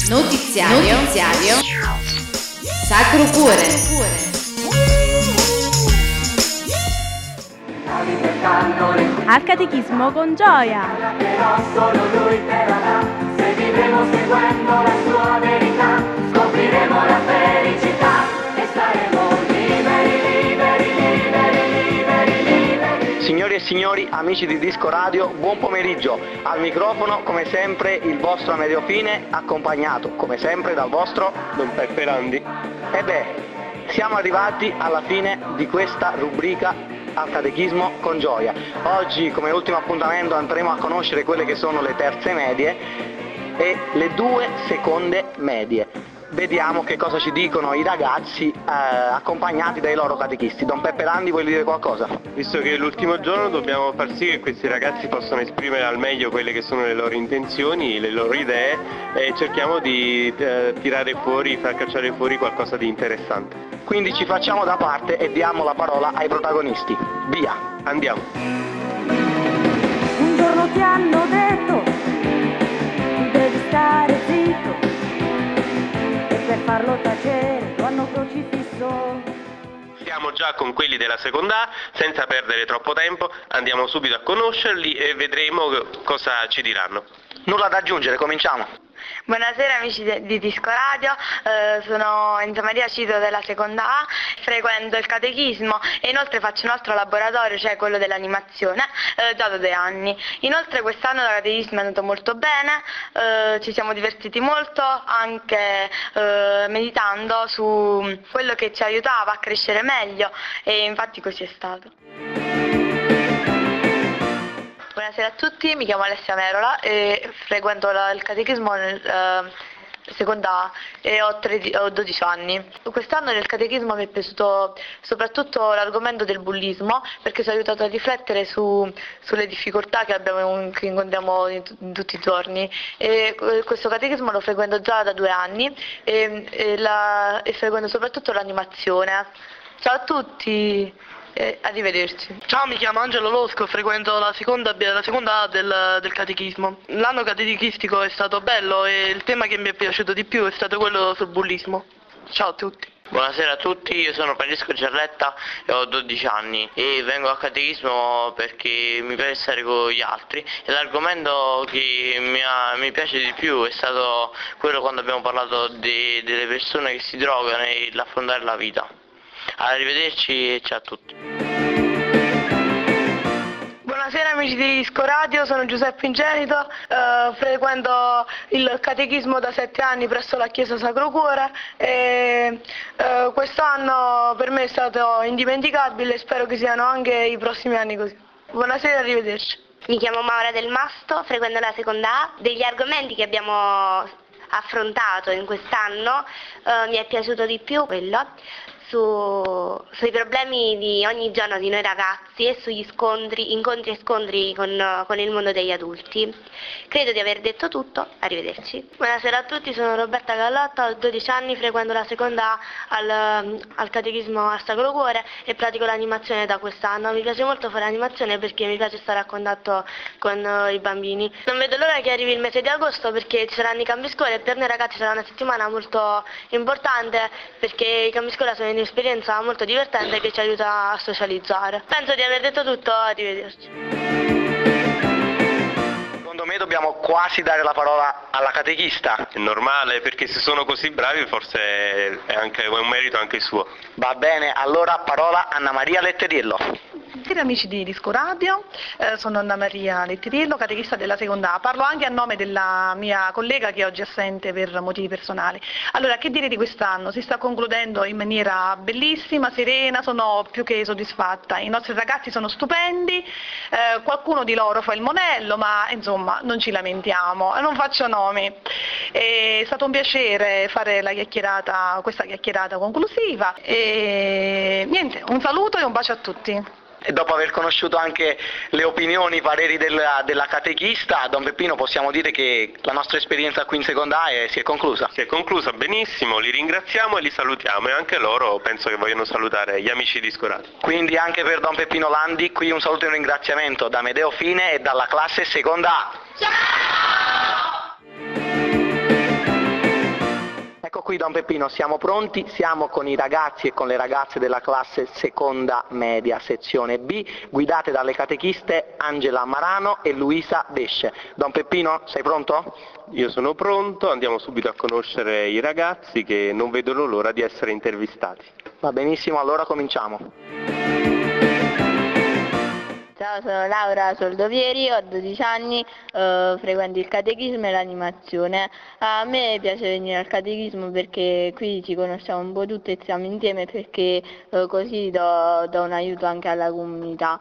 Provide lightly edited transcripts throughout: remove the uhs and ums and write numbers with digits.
Notiziario Sacro Cuore. Al catechismo con gioia. Solo lui te la dà. Se vivremo seguendo la sua verità, scopriremo la felicità e saremo liberi. Signori e signori, amici di Disco Radio, buon pomeriggio. Al microfono, come sempre, il vostro Amedeo Fine, accompagnato, come sempre, dal vostro Don Peppe Landi. E beh, siamo arrivati alla fine di questa rubrica al catechismo con gioia. Oggi, come ultimo appuntamento, andremo a conoscere quelle che sono le terze medie e le 2 seconde medie. Vediamo che cosa ci dicono i ragazzi accompagnati dai loro catechisti. Don Peppe Landi, vuoi dire qualcosa? Visto che è l'ultimo giorno, dobbiamo far sì che questi ragazzi possano esprimere al meglio quelle che sono le loro intenzioni, le loro idee, e cerchiamo di far cacciare fuori qualcosa di interessante. Quindi ci facciamo da parte e diamo la parola ai protagonisti. Via, andiamo. Un giorno ti hanno detto, devi stare zitto, e per farlo tacere lo hanno crocifisso. Siamo già con quelli della seconda A, senza perdere troppo tempo, andiamo subito a conoscerli e vedremo cosa ci diranno. Nulla da aggiungere, cominciamo. Buonasera amici di Disco Radio, sono Enza Maria Cito della seconda A, frequento il catechismo e inoltre faccio un altro laboratorio, cioè quello dell'animazione, già da 2 anni. Inoltre quest'anno il catechismo è andato molto bene, ci siamo divertiti molto anche meditando su quello che ci aiutava a crescere meglio e infatti così è stato. Buonasera a tutti, mi chiamo Alessia Merola e frequento il catechismo nel seconda A e ho 12 anni. Quest'anno nel catechismo mi è piaciuto soprattutto l'argomento del bullismo, perché ci ha aiutato a riflettere sulle difficoltà che incontriamo in tutti i giorni. E questo catechismo lo frequento già da 2 anni e frequento soprattutto l'animazione. Ciao a tutti! Arrivederci. Ciao, mi chiamo Angelo Losco, frequento la seconda A del catechismo. L'anno catechistico è stato bello e il tema che mi è piaciuto di più è stato quello sul bullismo. Ciao a tutti. Buonasera a tutti, io sono Francesco Giarletta e ho 12 anni e vengo al catechismo perché mi piace stare con gli altri e l'argomento che mi piace di più è stato quello quando abbiamo parlato delle persone che si drogano e l'affrontare la vita. Arrivederci e ciao a tutti. Buonasera amici di Disco Radio, sono Giuseppe Ingenito, frequento il catechismo da 7 anni presso la Chiesa Sacro Cuore e quest'anno per me è stato indimenticabile e spero che siano anche i prossimi anni così. Buonasera e arrivederci. Mi chiamo Maura Del Masto, frequento la seconda A. Degli argomenti che abbiamo affrontato in quest'anno mi è piaciuto di più quello sui problemi di ogni giorno di noi ragazzi e sugli incontri e scontri con il mondo degli adulti. Credo di aver detto tutto, arrivederci. Buonasera a tutti, sono Roberta Gallotta, ho 12 anni, frequento la seconda al catechismo a Sacro Cuore e pratico l'animazione da quest'anno. Mi piace molto fare animazione perché mi piace stare a contatto con i bambini. Non vedo l'ora che arrivi il mese di agosto perché ci saranno i cambi scuola e per noi ragazzi sarà una settimana molto importante perché i cambi scuola sono un'esperienza molto divertente che ci aiuta a socializzare. Penso di aver detto tutto, arrivederci. Secondo me dobbiamo quasi dare la parola alla catechista. È normale, perché se sono così bravi forse è un merito anche suo. Va bene, allora parola Anna Maria Letteriello. Buonasera amici di Disco Radio, sono Anna Maria Letteriello, catechista della seconda A. Parlo anche a nome della mia collega che oggi è assente per motivi personali. Allora, che dire di quest'anno? Si sta concludendo in maniera bellissima, serena, sono più che soddisfatta. I nostri ragazzi sono stupendi, qualcuno di loro fa il monello, ma insomma non ci lamentiamo, non faccio nomi. È stato un piacere fare questa chiacchierata conclusiva e niente, un saluto e un bacio a tutti. E dopo aver conosciuto anche le opinioni, i pareri della catechista, Don Peppino, possiamo dire che la nostra esperienza qui in seconda A si è conclusa? Si è conclusa benissimo, li ringraziamo e li salutiamo e anche loro penso che vogliono salutare gli amici di Disco Radio. Quindi anche per Don Peppino Landi qui un saluto e un ringraziamento da Amedeo Fine e dalla classe seconda A. Ciao! Don Peppino, siamo pronti, siamo con i ragazzi e con le ragazze della classe seconda media, sezione B, guidate dalle catechiste Angela Marano e Luisa Desce. Don Peppino, sei pronto? Io sono pronto, andiamo subito a conoscere i ragazzi che non vedono l'ora di essere intervistati. Va benissimo, allora cominciamo. Ciao, sono Laura Soldovieri, ho 12 anni, frequento il catechismo e l'animazione. A me piace venire al catechismo perché qui ci conosciamo un po' tutti e siamo insieme, perché così do un aiuto anche alla comunità.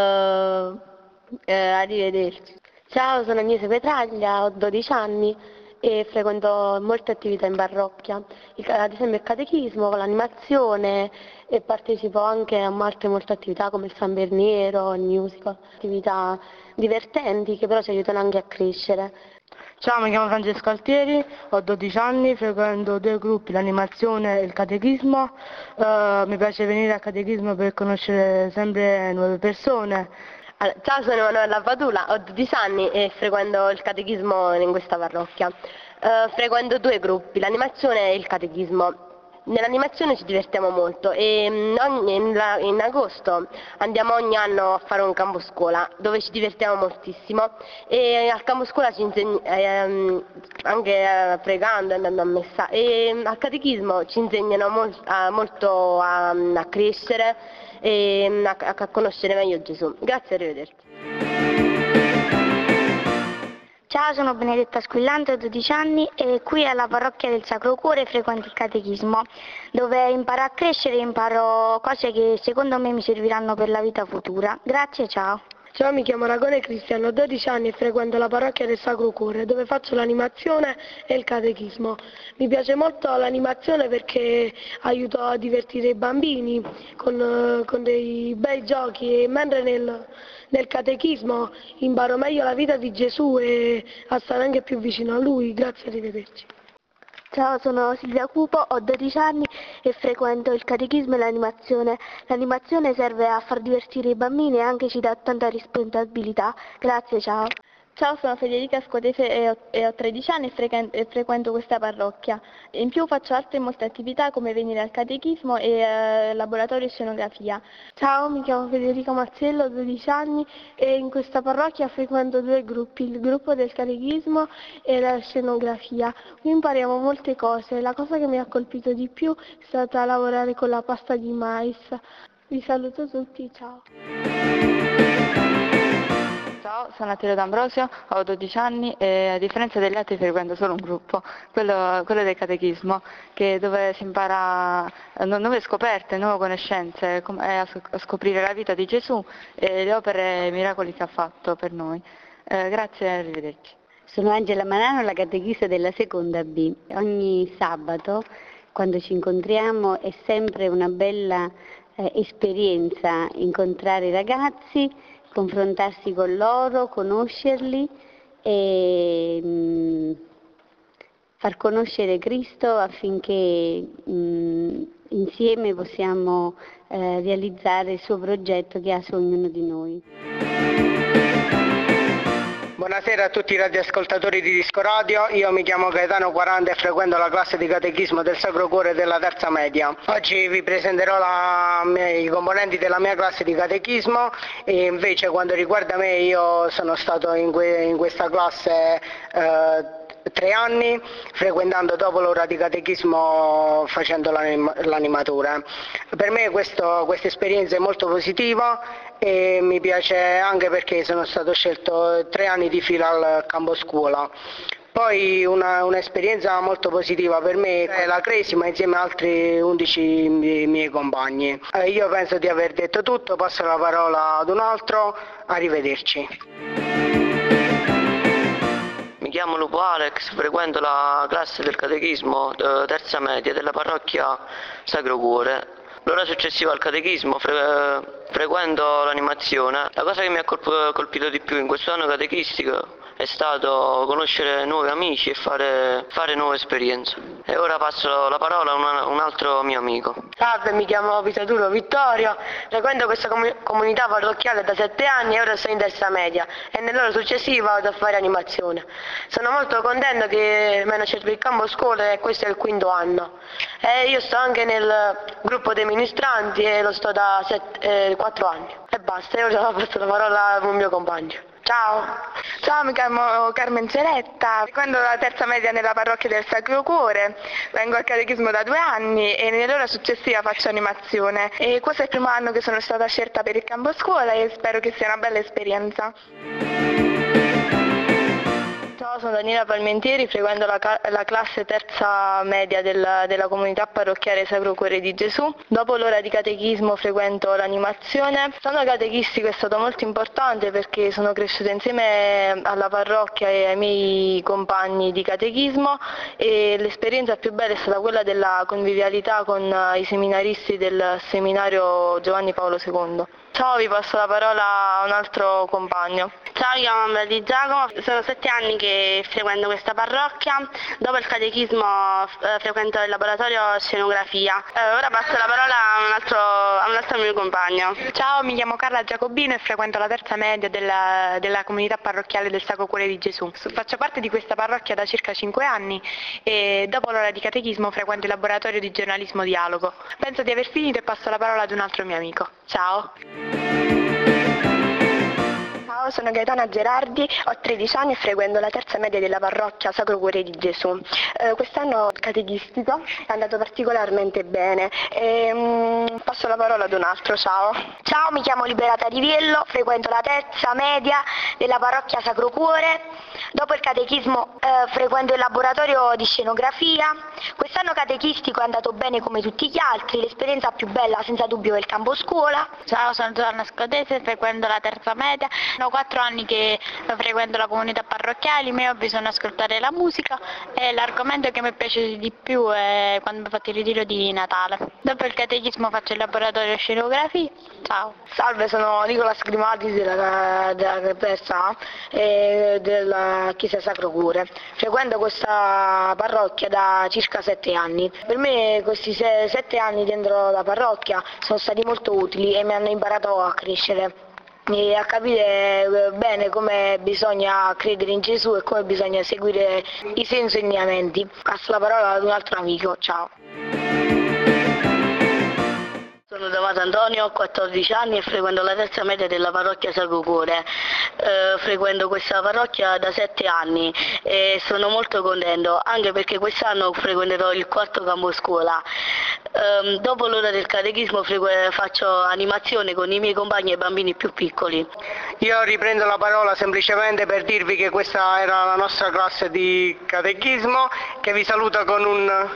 Arrivederci. Ciao, sono Agnese Petraglia, ho 12 anni e frequento molte attività in parrocchia, ad esempio il catechismo, l'animazione, e partecipo anche a molte attività come il San Berniero, il musical, attività divertenti che però ci aiutano anche a crescere. Ciao, mi chiamo Francesco Altieri, ho 12 anni, frequento 2 gruppi, l'animazione e il catechismo. Mi piace venire al catechismo per conoscere sempre nuove persone. Ciao, sono Emanuela Padula, ho 12 anni e frequento il catechismo in questa parrocchia. Frequento 2 gruppi, l'animazione e il catechismo. Nell'animazione ci divertiamo molto e in agosto andiamo ogni anno a fare un campo scuola dove ci divertiamo moltissimo, e al campo scuola ci anche pregando, andando a messa, e al catechismo ci insegnano molto a crescere e a conoscere meglio Gesù. Grazie, arrivederci. Ciao, sono Benedetta Squillante, ho 12 anni e qui alla parrocchia del Sacro Cuore frequento il catechismo, dove imparo a crescere e imparo cose che secondo me mi serviranno per la vita futura. Grazie, ciao. Ciao, mi chiamo Ragone Cristiano, ho 12 anni e frequento la parrocchia del Sacro Cuore, dove faccio l'animazione e il catechismo. Mi piace molto l'animazione perché aiuto a divertire i bambini con dei bei giochi, e mentre nel catechismo imparo meglio la vita di Gesù e a stare anche più vicino a Lui. Grazie, arrivederci. Ciao, sono Silvia Cupo, ho 12 anni e frequento il catechismo e l'animazione. L'animazione serve a far divertire i bambini e anche ci dà tanta responsabilità. Grazie, ciao. Ciao, sono Federica Scotefe e ho 13 anni e frequento questa parrocchia. In più faccio altre molte attività come venire al catechismo e laboratorio scenografia. Ciao, mi chiamo Federica Mazzello, ho 12 anni e in questa parrocchia frequento 2 gruppi, il gruppo del catechismo e la scenografia. Qui impariamo molte cose, la cosa che mi ha colpito di più è stata lavorare con la pasta di mais. Vi saluto tutti, ciao. Ciao, sono Attilio D'Ambrosio, ho 12 anni e a differenza degli altri frequento solo un gruppo, quello del catechismo, dove si impara nuove scoperte, nuove conoscenze, a scoprire la vita di Gesù e le opere e i miracoli che ha fatto per noi. Grazie e arrivederci. Sono Angela Marano, la catechista della seconda B. Ogni sabato, quando ci incontriamo, è sempre una bella esperienza incontrare i ragazzi, confrontarsi con loro, conoscerli e far conoscere Cristo affinché insieme possiamo realizzare il suo progetto che ha su ognuno di noi. Buonasera a tutti i radioascoltatori di Disco Radio, io mi chiamo Gaetano 40 e frequento la classe di catechismo del Sacro Cuore della terza media. Oggi vi presenterò i componenti della mia classe di catechismo e invece quanto riguarda me io sono stato in questa classe 3 anni, frequentando dopo l'ora di catechismo facendo l'animatore. Per me questa esperienza è molto positiva e mi piace anche perché sono stato scelto 3 anni di fila al campo scuola. Poi un'esperienza molto positiva per me è la Cresima insieme a altri 11 miei compagni. Io penso di aver detto tutto, passo la parola ad un altro, arrivederci. Mi chiamo Lupo Alex, frequento la classe del catechismo terza media della parrocchia Sacro Cuore. L'ora successiva al catechismo frequento l'animazione. La cosa che mi ha colpito di più in questo anno catechistico è stato conoscere nuovi amici e fare nuove esperienze. E ora passo la parola a un altro mio amico. Salve, mi chiamo Pitaturo Vittorio, frequento questa comunità parrocchiale da 7 anni e ora sono in terza media e nell'ora successiva vado a fare animazione. Sono molto contento che mi hanno scelto il campo scuola e questo è il 5º anno. E io sto anche nel gruppo dei ministranti e lo sto da 4 anni. E basta, io ora passo la parola a un mio compagno. Ciao! Ciao, mi chiamo Carmen Ceretta, frequento la terza media nella parrocchia del Sacro Cuore, vengo al catechismo da 2 anni e nell'ora successiva faccio animazione. E questo è il primo anno che sono stata scelta per il campo scuola e spero che sia una bella esperienza. Ciao, sono Daniela Palmentieri, frequento la classe terza media della comunità parrocchiale Sacro Cuore di Gesù. Dopo l'ora di catechismo frequento l'animazione. L'anno catechistico è stato molto importante perché sono cresciuta insieme alla parrocchia e ai miei compagni di catechismo e l'esperienza più bella è stata quella della convivialità con i seminaristi del seminario Giovanni Paolo II. Ciao, vi passo la parola a un altro compagno. Ciao, io chiamo Ambra Di Giacomo, sono 7 anni che frequento questa parrocchia, dopo il catechismo frequento il laboratorio scenografia. Ora passo la parola a un altro mio compagno. Ciao, mi chiamo Carla Giacobino e frequento la terza media della comunità parrocchiale del Sacro Cuore di Gesù. Faccio parte di questa parrocchia da circa 5 anni e dopo l'ora di catechismo frequento il laboratorio di giornalismo dialogo. Penso di aver finito e passo la parola ad un altro mio amico. Ciao! Ciao, sono Gaetana Gerardi, ho 13 anni e frequento la terza media della parrocchia Sacro Cuore di Gesù. Quest'anno il catechistico è andato particolarmente bene e passo la parola ad un altro. Ciao. Ciao, mi chiamo Liberata Riviello, frequento la terza media della parrocchia Sacro Cuore. Dopo il catechismo frequento il laboratorio di scenografia. Quest'anno catechistico è andato bene come tutti gli altri, l'esperienza più bella senza dubbio è il campo scuola. Ciao, sono Giovanna Scotese, frequento la terza media. Sono 4 anni che frequento la comunità parrocchiale, i miei hobby sono ascoltare la musica e l'argomento che mi piace di più è quando ho fatto il ritiro di Natale. Dopo il catechismo faccio il laboratorio scenografia. Ciao. Salve, sono Nicola Sgrimati della terza e della Chiesa Sacro Cuore. Frequento questa parrocchia da circa 7 anni. Per me questi 7 anni dentro la parrocchia sono stati molto utili e mi hanno imparato a crescere e a capire bene come bisogna credere in Gesù e come bisogna seguire i suoi insegnamenti. Passo la parola ad un altro amico. Ciao. Sono D'Amato Antonio, ho 14 anni e frequento la terza media della parrocchia Sacro Cuore. Frequento questa parrocchia da 7 anni e sono molto contento, anche perché quest'anno frequenterò il 4º campo scuola. Dopo l'ora del catechismo faccio animazione con i miei compagni e bambini più piccoli. Io riprendo la parola semplicemente per dirvi che questa era la nostra classe di catechismo, che vi saluta con un...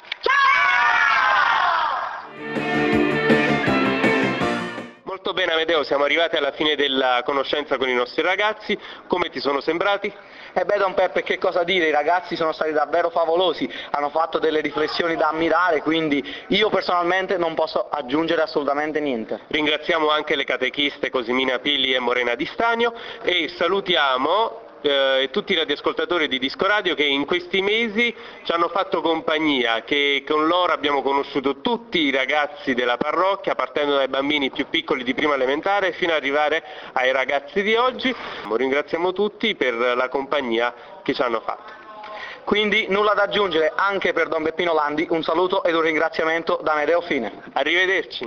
Molto bene Amedeo, siamo arrivati alla fine della conoscenza con i nostri ragazzi. Come ti sono sembrati? Don Peppe, che cosa dire, i ragazzi sono stati davvero favolosi, hanno fatto delle riflessioni da ammirare, quindi io personalmente non posso aggiungere assolutamente niente. Ringraziamo anche le catechiste Cosimina Pili e Morena Di Stagno e salutiamo tutti i radioascoltatori di Disco Radio che in questi mesi ci hanno fatto compagnia, che con loro abbiamo conosciuto tutti i ragazzi della parrocchia, partendo dai bambini più piccoli di prima elementare fino ad arrivare ai ragazzi di oggi. Ringraziamo tutti per la compagnia che ci hanno fatto. Quindi nulla da aggiungere, anche per Don Peppino Landi un saluto ed un ringraziamento da Amedeo Fine. Arrivederci.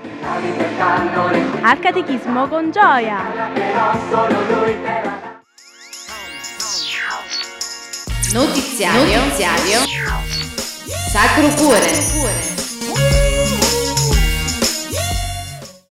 Al catechismo con gioia. Notiziario Sacro Cuore.